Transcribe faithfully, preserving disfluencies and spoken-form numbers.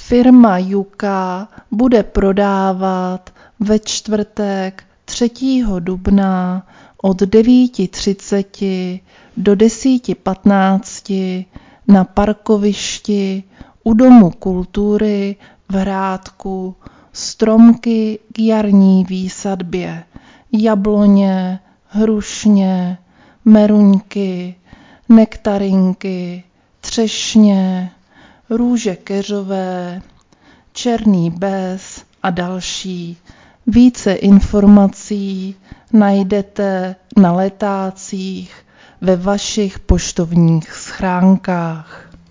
Firma Yuka bude prodávat ve čtvrtek třetího dubna od devět třicet do deset patnáct na parkovišti u Domu kultury v Hrádku stromky k jarní výsadbě, jabloně, hrušně, meruňky, nektarinky, třešně, růže keřové, černý bez a další. Více informací najdete na letácích ve vašich poštovních schránkách.